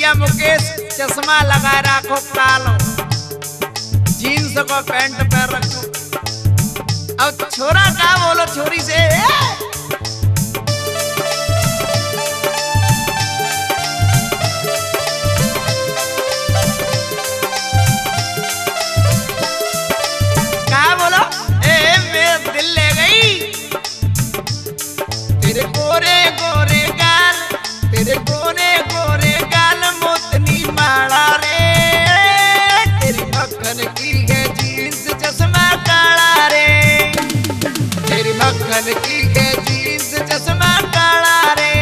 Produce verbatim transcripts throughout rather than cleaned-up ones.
भैया मुकेश चश्मा लगा रखो कालो, जीन्स को पैंट पहन रखो। अब छोरा का बोलो छोरी से, का बोलो ए मेरा दिल ले गई तेरे गोरे गोरे गाल, तेरे गोरे गोरे गाल मोतनी माड़ा रे, तेरी मक्खन की है जीन्स चश्मा काला रे, तेरी मक्खन की है जीन्स चश्मा काला रे।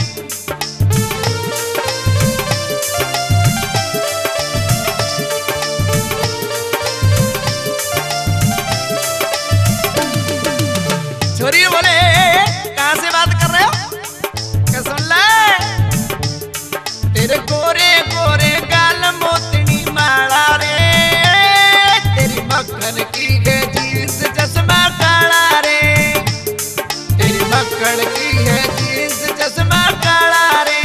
छोरी बोले कहाँ से बात कर रहे हो, क्या सुन ले, तेरे गोरे गोरे गाल मोतनी माड़ा रे, तेरी मक्खन की है जीन्स चश्मा काला रे, तेरी मक्खन की है जीन्स चश्मा काला रे।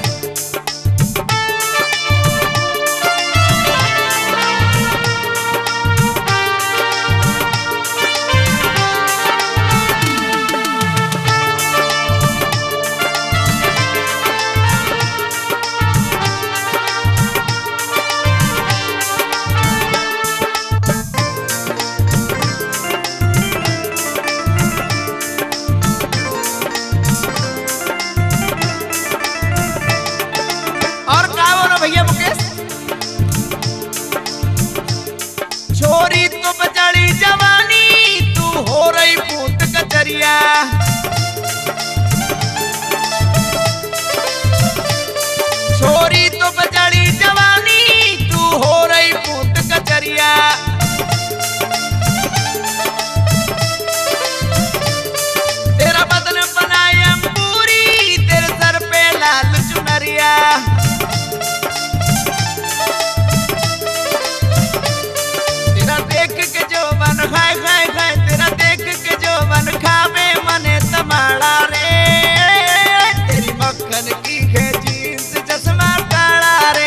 भैया मुकेश छोरी तो बचाड़ी जवानी, तू हो रही भूत कचरिया, छोरी तो बचाड़ी जवानी, तू हो रही भूत कचरिया। तेरा बदन बनाया अंगूरी, तेरे सर पे लाल चुनरिया, खाए खाए खाए तेरा देख के जो मन खावे मने तमाड़ा रे, तेरी मक्खन की है जीन्स चश्मा काला रे।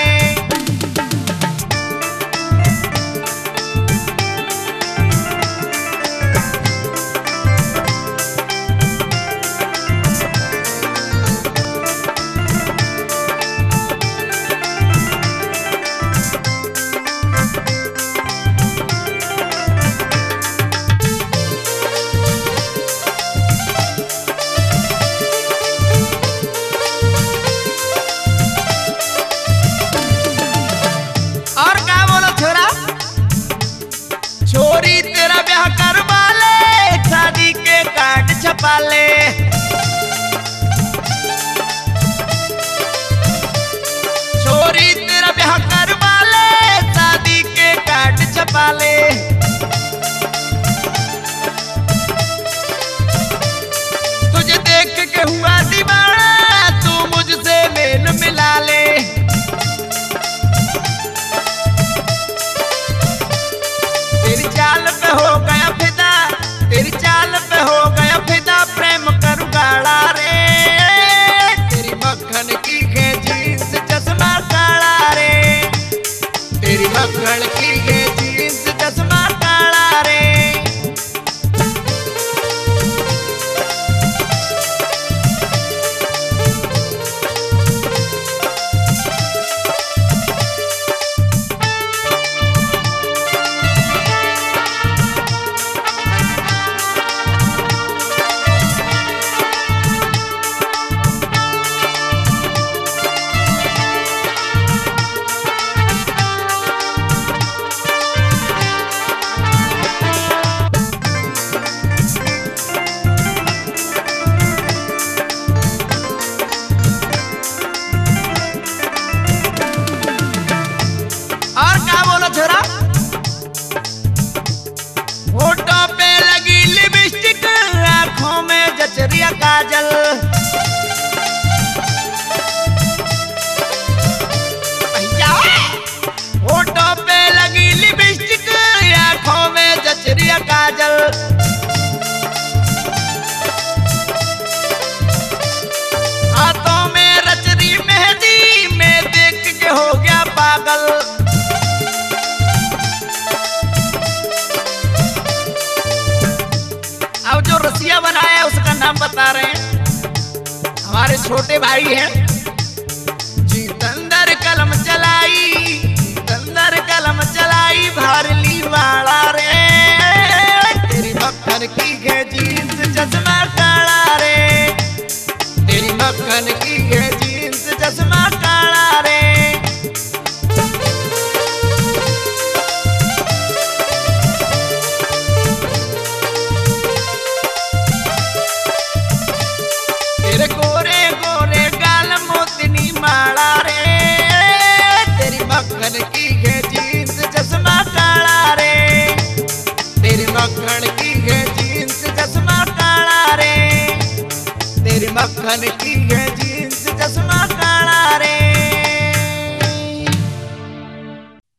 छोरी तेरा ब्याह करवा ले, शादी के कार्ड छपा ले, छोरी तेरा ब्याह करवा ले, शादी के कार्ड छपा ले। तुझे देख के हुआ दीवाना, तू मुझसे मेल मिला ले, तेरी चाल पे हो गया फिदा, तेरी चाल पे हो गया फिदा, प्रेम जो रसिया बनाया उसका नाम बता रहे हैं, हमारे छोटे भाई हैं। जितंदर कलम चलाई, जितंदर कलम चलाई, भारली वाला रे, तेरी मक्खन की है जीन्स चश्मा काला रे, तेरी मक्खन की है जीन्स चश्मा काला रे। तेरे गोरे गोरे गाल मोतनी माला रे, तेरी मक्खन की है जीन्स चश्मा काला रे, तेरी मक्खन की है जीन्स चश्मा काला रे, तेरी मक्खन की है